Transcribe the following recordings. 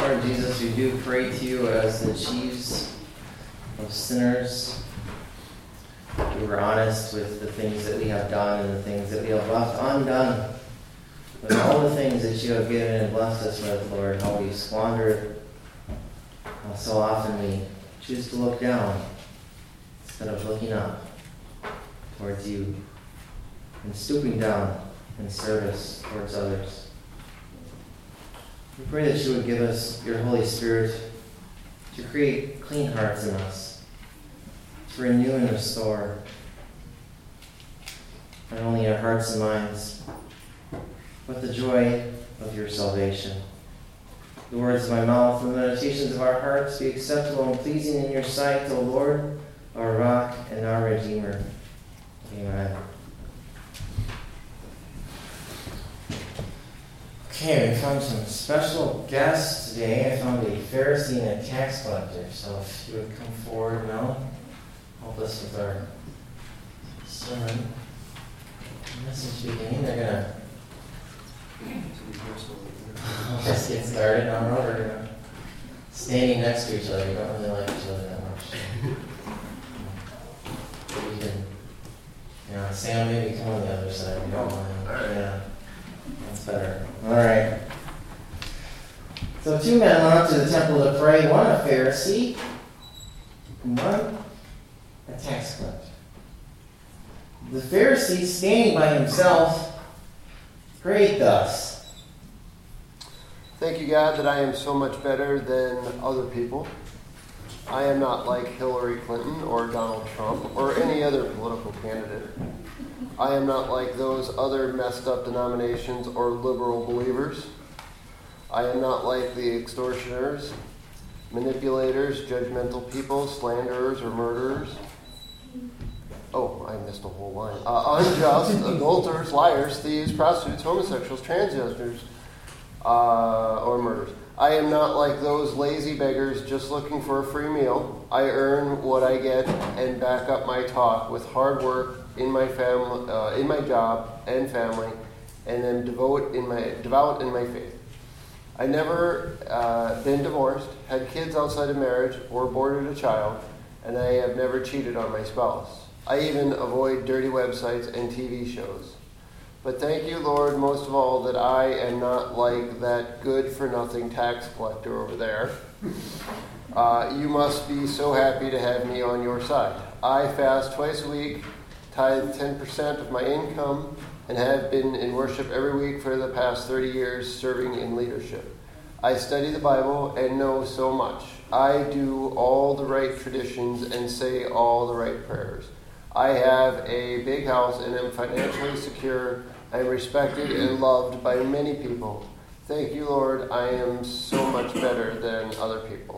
Lord Jesus, we do pray to you as the chiefs of sinners. We were honest with the things that we have done and the things that we have left undone. But all the things that you have given and blessed us with, Lord, how we squander it. How so often we choose to look down instead of looking up towards you and stooping down in service towards others. We pray that you would give us your Holy Spirit to create clean hearts in us, to renew and restore not only our hearts and minds, but the joy of your salvation. The words of my mouth and the meditations of our hearts be acceptable and pleasing in your sight, O Lord, our rock and our Redeemer. Amen. Okay, we found some special guests today. I found a Pharisee and a tax collector. So if you would come forward now, help us with our sermon. Message beginning. They're let's get started. Now we're standing next to each other. We don't really like each other that much. But we can, Sam, maybe come on the other side. We don't mind. Yeah. That's better. All right. So 2 men went up to the temple to pray, one a Pharisee, and one a tax collector. The Pharisee, standing by himself, prayed thus. Thank you, God, that I am so much better than other people. I am not like Hillary Clinton or Donald Trump or any other political candidate. I am not like those other messed up denominations or liberal believers. I am not like the extortioners, manipulators, judgmental people, slanderers, or murderers. Oh, I missed a whole line. Unjust, adulterers, liars, thieves, prostitutes, homosexuals, transgenders, or murderers. I am not like those lazy beggars just looking for a free meal. I earn what I get and back up my talk with hard work in my family, in my job and family, and then devout in my faith. I never been divorced, had kids outside of marriage, or aborted a child, and I have never cheated on my spouse. I even avoid dirty websites and TV shows. But thank you, Lord, most of all, that I am not like that good-for-nothing tax collector over there. You must be so happy to have me on your side. I fast twice a week, tithe 10% of my income, and have been in worship every week for the past 30 years serving in leadership. I study the Bible and know so much. I do all the right traditions and say all the right prayers. I have a big house and am financially secure. I am respected and loved by many people. Thank you, Lord. I am so much better than other people.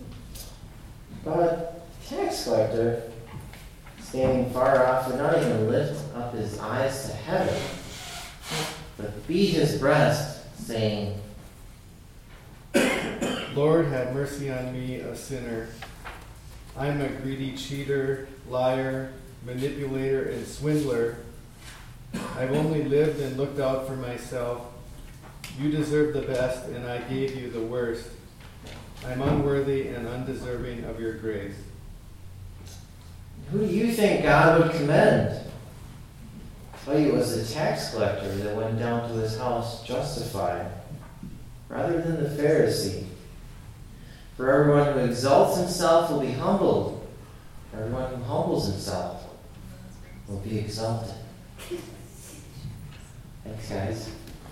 But tax collector, standing far off, would not even lift up his eyes to heaven, but beat his breast, saying, Lord, have mercy on me, a sinner. I am a greedy cheater, liar, manipulator, and swindler. I've only lived and looked out for myself. You deserve the best, and I gave you the worst. I'm unworthy and undeserving of your grace. Who do you think God would commend? I tell you, it was the tax collector that went down to his house justified, rather than the Pharisee. For everyone who exalts himself will be humbled. Everyone who humbles himself will be exalted. Thanks, guys.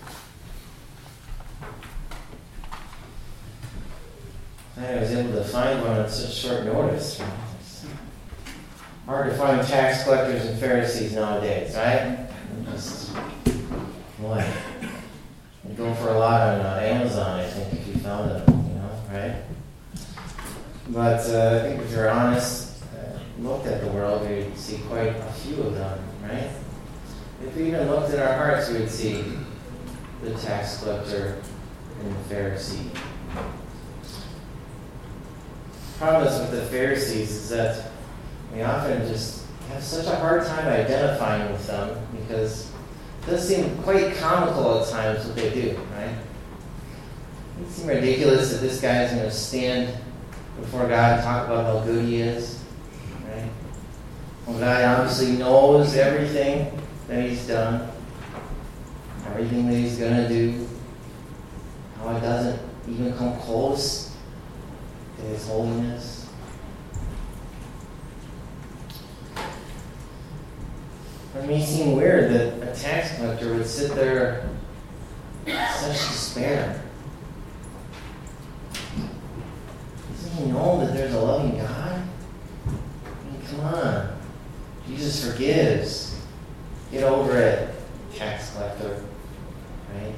I was able to find one on such short notice. It's hard to find tax collectors and Pharisees nowadays, right? Boy, you'd go for a lot on Amazon, I think, if you found them, right? But I think if you're honest, looked at the world, we'd see quite a few of them, right? If we even looked at our hearts, we would see the tax collector and the Pharisee. The problem is with the Pharisees is that we often just have such a hard time identifying with them because it does seem quite comical at times what they do, right? It seems ridiculous that this guy is going to stand before God and talk about how good he is. Right? Well, God obviously knows everything that he's done, everything that he's going to do, how it doesn't even come close to his holiness. It may seem weird that a tax collector would sit there in such despair. Doesn't he know that there's a loving God? I mean, come on. Jesus forgives. Get over it, tax collector. Right?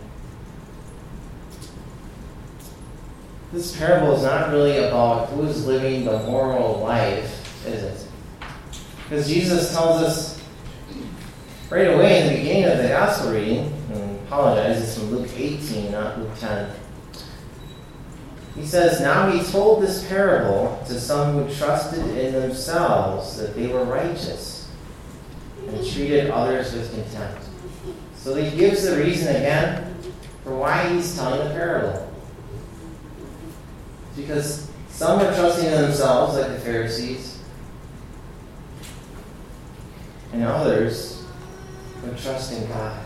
This parable is not really about who's living the moral life, is it? Because Jesus tells us right away in the beginning of the gospel reading, and I apologize, it's from Luke 18, not Luke 10. He says, "Now he told this parable to some who trusted in themselves that they were righteous and treated others with contempt." So he gives the reason again for why he's telling the parable. Because some were trusting in themselves, like the Pharisees, and others would trust in God.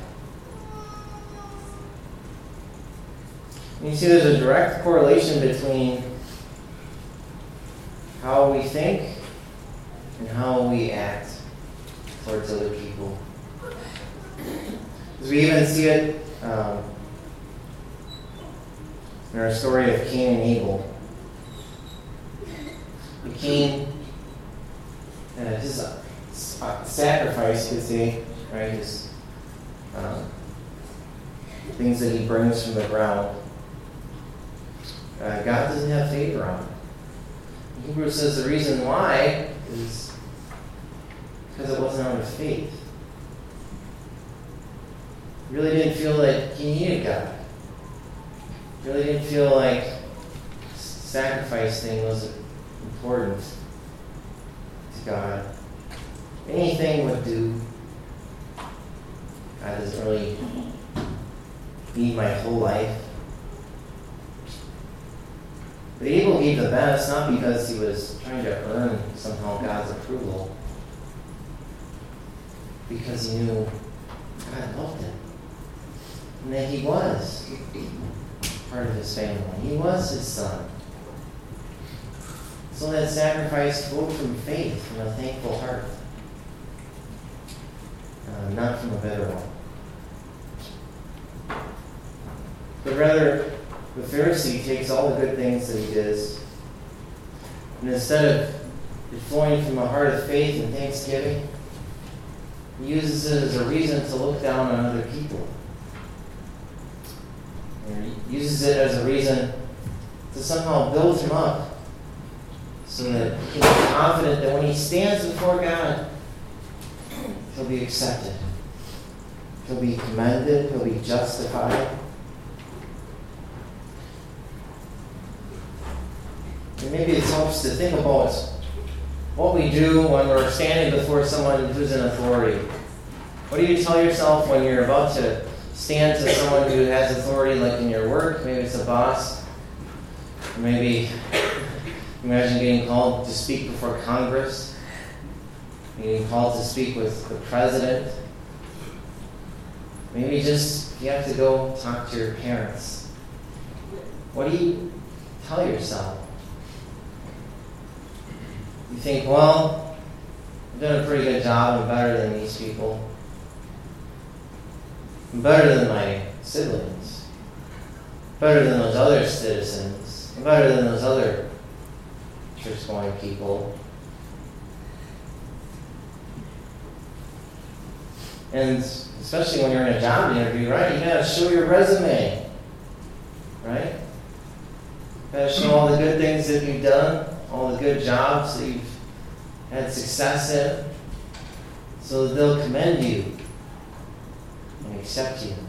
And you see there's a direct correlation between how we think and how we act towards other people. Because we even see it in our story of Cain and Abel. Cain, his sacrifice, you could say, right? His things that he brings from the ground. God doesn't have favor on. Hebrews says the reason why is because it wasn't out of faith. He really didn't feel like he needed God. He really didn't feel like sacrifice thing was important to God. Anything would do. God doesn't really need my whole life. But Abel gave the best, not because he was trying to earn somehow God's approval, because he knew God loved him. And that he was part of his family. He was his son. So that sacrifice flowed from faith, from a thankful heart, not from a bitter one. But rather, the Pharisee takes all the good things that he does, and instead of it flowing from a heart of faith and thanksgiving, he uses it as a reason to look down on other people. And he uses it as a reason to somehow build him up, so that he can be confident that when he stands before God, he'll be accepted. He'll be commended. He'll be justified. And maybe it helps to think about what we do when we're standing before someone who's in authority. What do you tell yourself when you're about to stand to someone who has authority, like in your work? Maybe it's a boss. Or maybe imagine getting called to speak before Congress, getting called to speak with the president. Maybe just you have to go talk to your parents. What do you tell yourself? You think, well, I've done a pretty good job. I'm better than these people. I'm better than my siblings. Better than those other citizens. I'm better than those other church-going people. And especially when you're in a job interview, right? You gotta show your resume, right? You gotta show all the good things that you've done, all the good jobs that you've had success in, so that they'll commend you and accept you.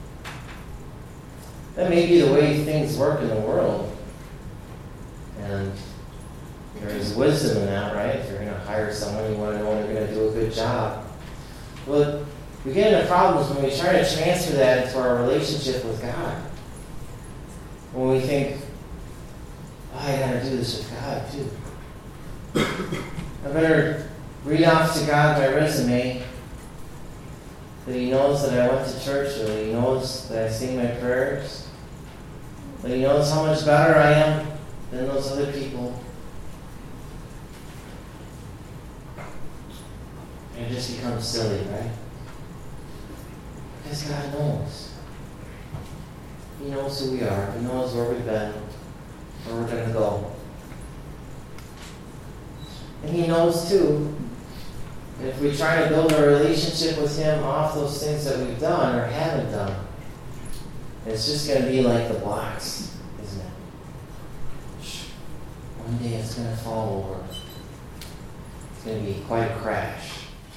That may be the way things work in the world. And there is wisdom in that, right? If you're going to hire someone, you want to know they're going to do a good job. Well, we get into problems when we try to transfer that into our relationship with God. when we think, oh, I gotta do this with God too. I better read off to God my resume, that He knows that I went to church, that He knows that I say my prayers, that He knows how much better I am than those other people. And it just becomes silly, right? Because God knows. He knows who we are. He knows where we've been, where we're going to go. And He knows, too, that if we try to build a relationship with Him off those things that we've done or haven't done, it's just going to be like the blocks, isn't it? One day it's going to fall over. It's going to be quite a crash.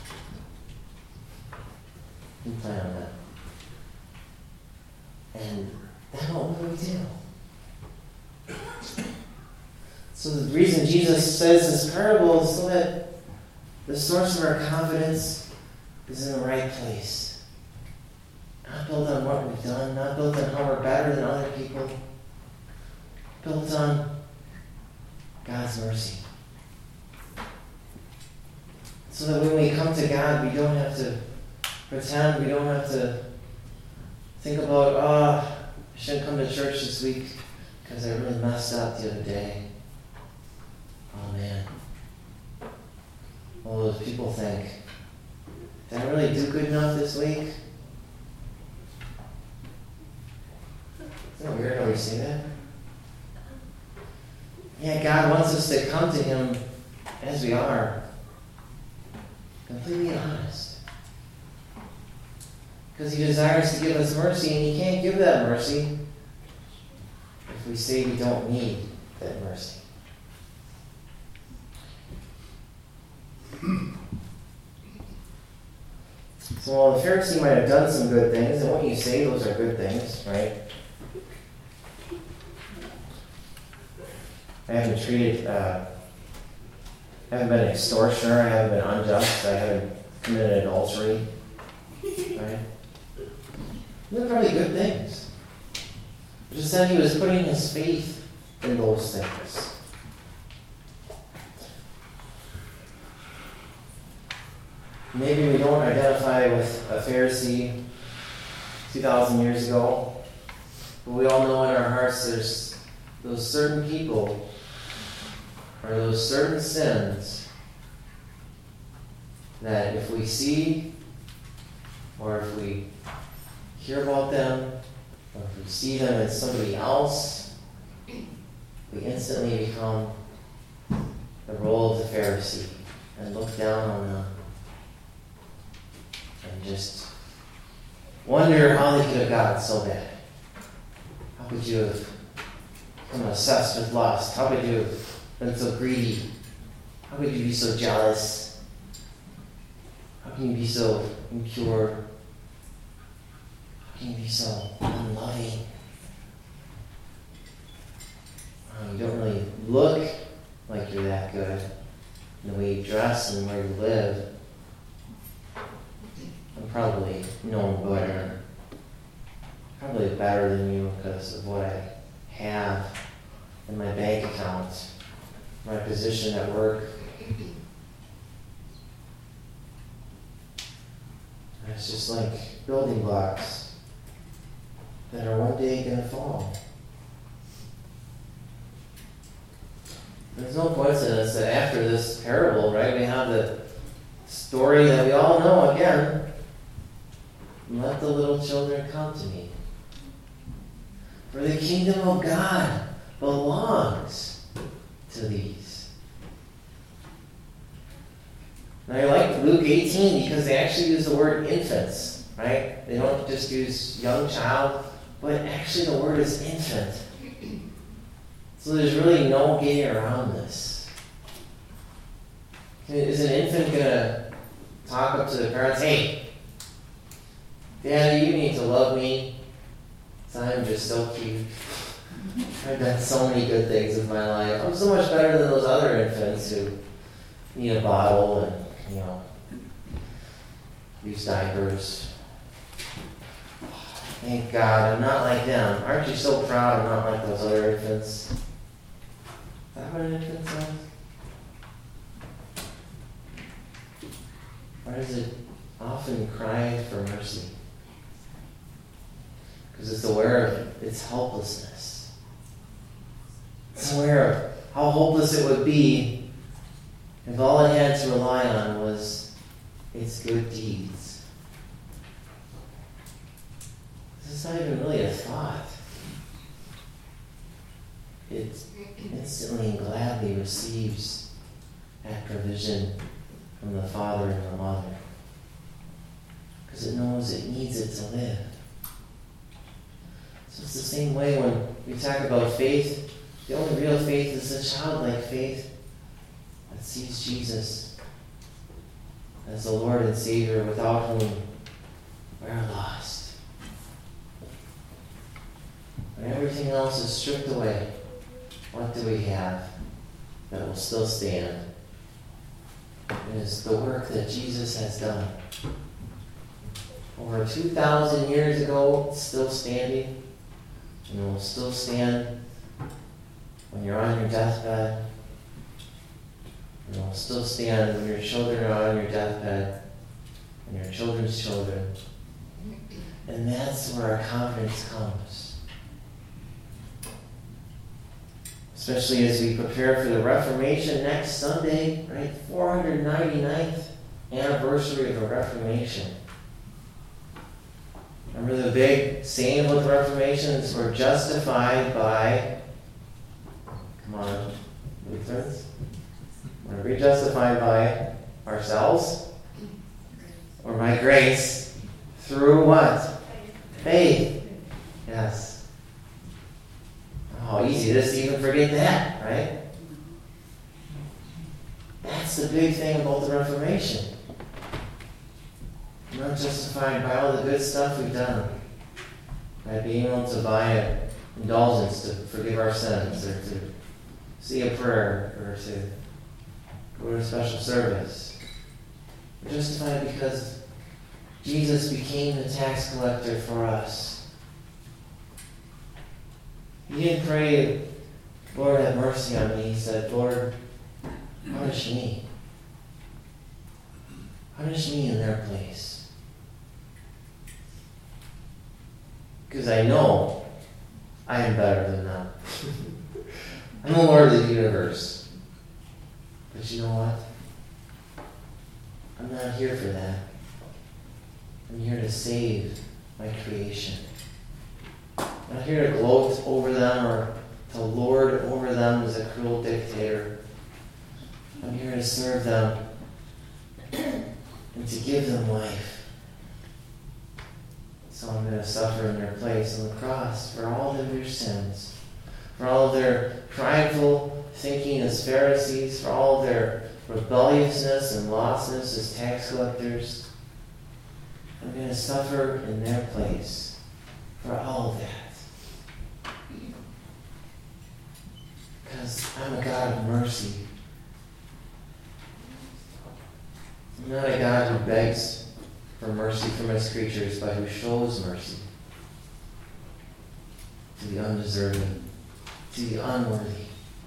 You plan on that. And then what will we do? So the reason Jesus says this parable is so that the source of our confidence is in the right place. Not built on what we've done, not built on how we're better than other people. Built on God's mercy. So that when we come to God, we don't have to pretend, we don't have to think about, I shouldn't come to church this week because I really messed up the other day. Oh man. All those people think, did I really do good enough this week? Isn't it weird how we say that? Yeah, God wants us to come to Him as we are. Completely honest. Because He desires to give us mercy, and He can't give that mercy if we say we don't need that mercy. So while the Pharisee might have done some good things, and what you say, those are good things, right? I haven't been an extortioner, I haven't been unjust, I haven't committed adultery, right? They're probably good things. Just that he was putting his faith in those things. Maybe we don't identify with a Pharisee 2,000 years ago, but we all know in our hearts there's those certain people or those certain sins that if we see or if we hear about them or if we see them as somebody else, we instantly become the role of the Pharisee and look down on them and just wonder how they could have gotten so bad. How could you have become obsessed with lust? How could you have been so greedy? How could you be so jealous? How can you be so impure? How can you be so unloving? You don't really look like you're that good in the way you dress and where you live. I'm probably known better. Probably better than you because of what I have in my bank account, my position at work. And it's just like building blocks that are one day going to fall. There's no coincidence that after this parable, right, we have the story that we all know again. Let the little children come to me. For the kingdom of God belongs to these. Now I like Luke 18 because they actually use the word infants, right? They don't just use young child, but actually the word is infant. So there's really no getting around this. Is an infant going to talk up to the parents, hey, Daddy, you need to love me. I'm just so cute. I've done so many good things in my life. I'm so much better than those other infants who need a bottle and, use diapers. Thank God, I'm not like them. Aren't you so proud I'm not like those other infants? Is that what an infant says? Or does it often cry for mercy? Because it's aware of its helplessness. It's aware of how hopeless it would be if all it had to rely on was its good deeds. This is not even really a thought. It instantly and gladly receives that provision from the father and the mother, because it knows it needs it to live. So it's the same way when we talk about faith. The only real faith is the childlike faith that sees Jesus as the Lord and Savior, without whom we're lost. When everything else is stripped away, what do we have that will still stand? It is the work that Jesus has done. Over 2,000 years ago, it's still standing, and will still stand when you're on your deathbed. And it will still stand when your children are on your deathbed, and your children's children. And that's where our confidence comes. Especially as we prepare for the Reformation next Sunday, right? 499th anniversary of the Reformation. Remember the big saying with the Reformation is we're justified by, come on, Lutherans? We're we justified by ourselves or by grace through what? Faith. Yes. How easy it is to even forget that, right? That's the big thing about the Reformation. We're not justified by all the good stuff we've done, by being able to buy an indulgence to forgive our sins, or to say a prayer, or to go to a special service. We're justified because Jesus became the tax collector for us. He didn't pray, Lord, have mercy on me. He said, Lord, punish me. Punish me in their place. Because I know I am better than them. I'm the Lord of the universe. But you know what? I'm not here for that. I'm here to save my creation. I'm not here to gloat over them or to lord over them as a cruel dictator. I'm here to serve them and to give them life. So I'm going to suffer in their place on the cross for all of their sins, for all of their prideful thinking as Pharisees, for all of their rebelliousness and lostness as tax collectors. I'm going to suffer in their place for all of that. Because I'm a God of mercy. I'm not a God who begs for mercy from his creatures, but who shows mercy to the undeserving, to the unworthy.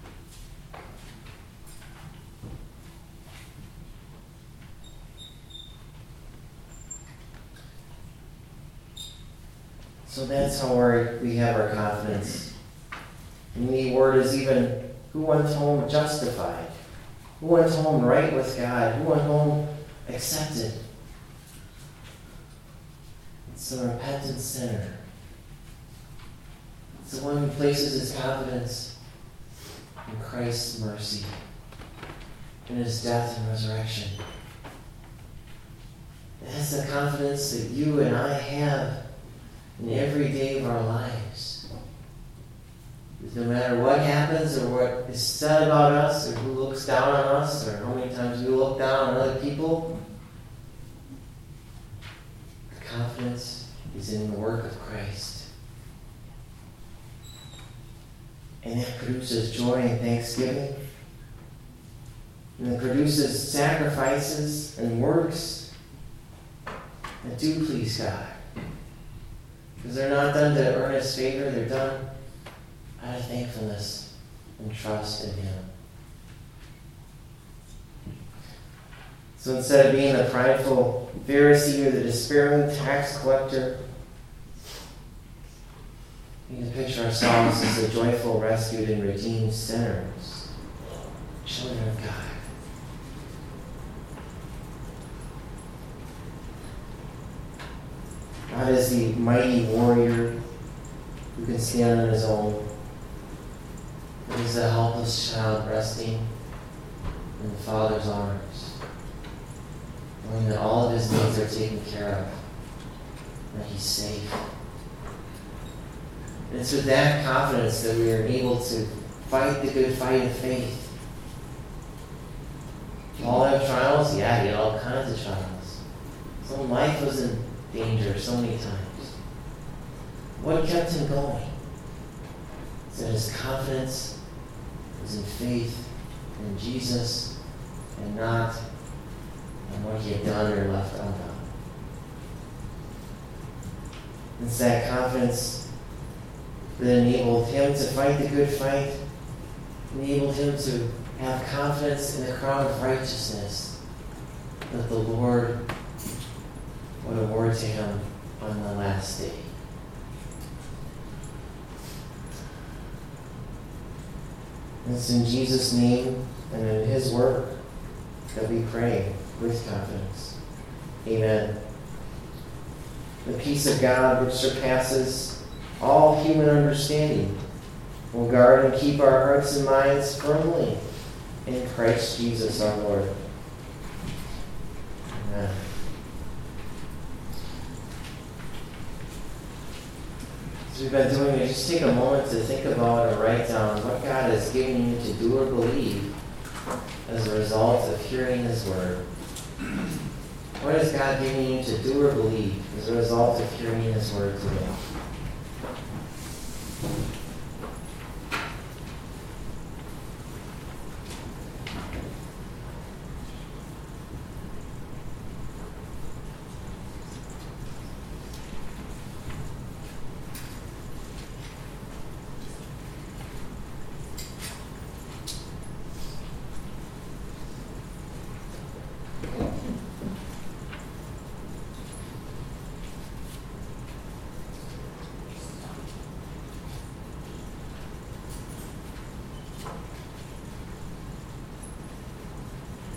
So that's how we have our confidence. And the word is even, who went home justified? Who went home right with God? Who went home accepted? It's the repentant sinner. It's the one who places his confidence in Christ's mercy, in his death and resurrection. That's the confidence that you and I have in every day of our lives. No matter what happens or what is said about us or who looks down on us or how many times we look down on other people, our confidence is in the work of Christ. And that produces joy and thanksgiving. And it produces sacrifices and works that do please God. Because they're not done to earn His favor, they're done out of thankfulness and trust in Him. So instead of being the prideful Pharisee or the despairing tax collector, we can picture ourselves as the joyful, rescued, and redeemed sinners, children of God. God is the mighty warrior who can stand on his own. He is a helpless child resting in the Father's arms, knowing that all of his needs are taken care of, that he's safe. And it's with that confidence that we are able to fight the good fight of faith. Paul had trials? Yeah, he had all kinds of trials. His own life was in danger so many times. What kept him going? Is that his confidence was in faith in Jesus and not in what he had done or left undone. It's that confidence that enabled him to fight the good fight, enabled him to have confidence in the crown of righteousness that the Lord would award to him on the last day. And it's in Jesus' name and in His work that we pray with confidence. Amen. The peace of God, which surpasses all human understanding, will guard and keep our hearts and minds firmly in Christ Jesus our Lord. Amen. As we've been doing it, just take a moment to think about or write down what God has given you to do or believe as a result of hearing His word. What has God given you to do or believe as a result of hearing His word today?